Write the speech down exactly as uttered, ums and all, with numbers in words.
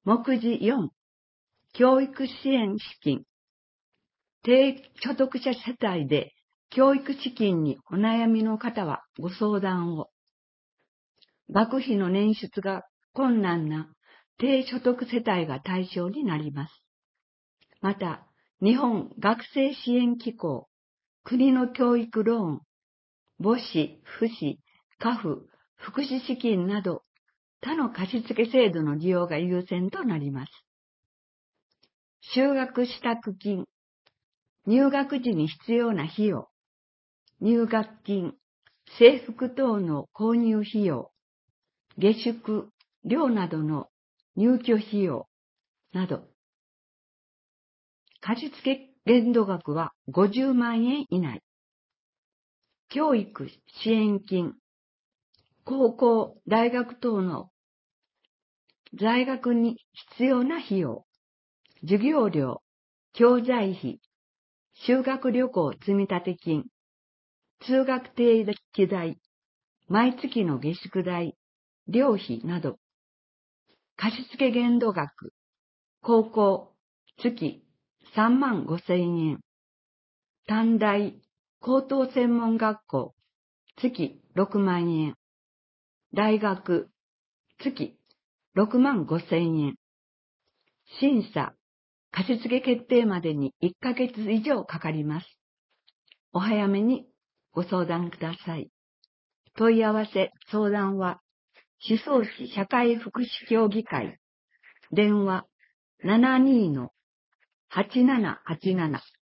目次よん、教育支援資金。低所得者世帯で教育資金にお悩みの方はご相談を。学費の捻出が困難な低所得世帯が対象になります。また、日本学生支援機構、国の教育ローン、母子、父子、家父、福祉資金など他の貸付制度の利用が優先となります。就学支度金、入学時に必要な費用、入学金、制服等の購入費用、下宿、寮などの入居費用など、貸付限度額はごじゅうまんえん以内。教育支援金、高校、大学等の在学に必要な費用、授業料、教材費、修学旅行積立金、通学定期代、毎月の下宿代、寮費など、貸付限度額、高校、月さんまんごせんえん、短大、高等専門学校、月ろくまんえん、大学、月ろくまんごせんえん、審査、貸付決定までにいっかげつ以上かかります。お早めにご相談ください。問い合わせ、相談は、思想市社会福祉協議会、電話 ななにーのはちななはちなな